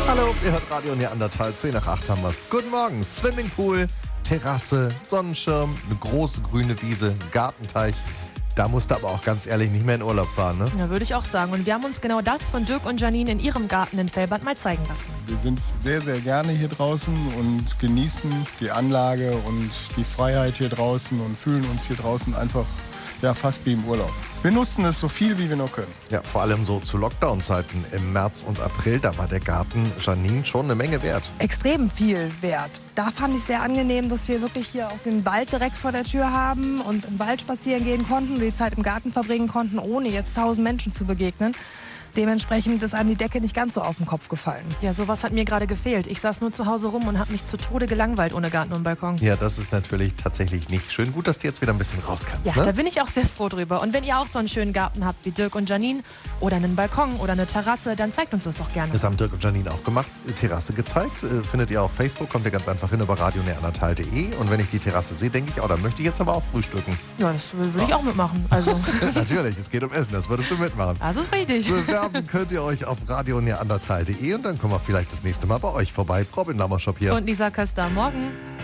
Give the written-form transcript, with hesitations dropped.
Hallo, ihr hört Radio Neandertal, 10 nach 8 haben wir's. Guten Morgen, Swimmingpool, Terrasse, Sonnenschirm, eine große grüne Wiese, Gartenteich. Da musst du aber auch ganz ehrlich nicht mehr in Urlaub fahren, ne? Ja, würde ich auch sagen. Und wir haben uns genau das von Dirk und Janine in ihrem Garten in Fellbad mal zeigen lassen. Wir sind sehr, sehr gerne hier draußen und genießen die Anlage und die Freiheit hier draußen und fühlen uns hier draußen einfach fast wie im Urlaub. Wir nutzen es so viel, wie wir nur können. Ja, vor allem so zu Lockdown-Zeiten im März und April, da war der Garten Janine schon eine Menge wert. Extrem viel wert. Da fand ich sehr angenehm, dass wir wirklich hier auch den Wald direkt vor der Tür haben und im Wald spazieren gehen konnten und die Zeit im Garten verbringen konnten, ohne jetzt 1000 Menschen zu begegnen. Dementsprechend ist einem die Decke nicht ganz so auf den Kopf gefallen. Ja, sowas hat mir gerade gefehlt. Ich saß nur zu Hause rum und habe mich zu Tode gelangweilt ohne Garten und Balkon. Ja, das ist natürlich tatsächlich nicht schön. Gut, dass du jetzt wieder ein bisschen raus kannst, Ja, ne? da bin ich auch sehr froh drüber. Und wenn ihr auch so einen schönen Garten habt wie Dirk und Janine oder einen Balkon oder eine Terrasse, dann zeigt uns das doch gerne. Das haben Dirk und Janine auch gemacht. Terrasse gezeigt. Findet ihr auf Facebook. Kommt ihr ganz einfach hin über radioneandertal.de. Und wenn ich die Terrasse sehe, denke ich, da möchte ich jetzt aber auch frühstücken. Ja, das würde ich auch mitmachen. Also. Natürlich, es geht um Essen. Das würdest du mitmachen. Das ist richtig. Bewerben könnt ihr euch auf radioneandertal.de und dann kommen wir vielleicht das nächste Mal bei euch vorbei. Robin Lammershop hier. Und Lisa Köster, morgen.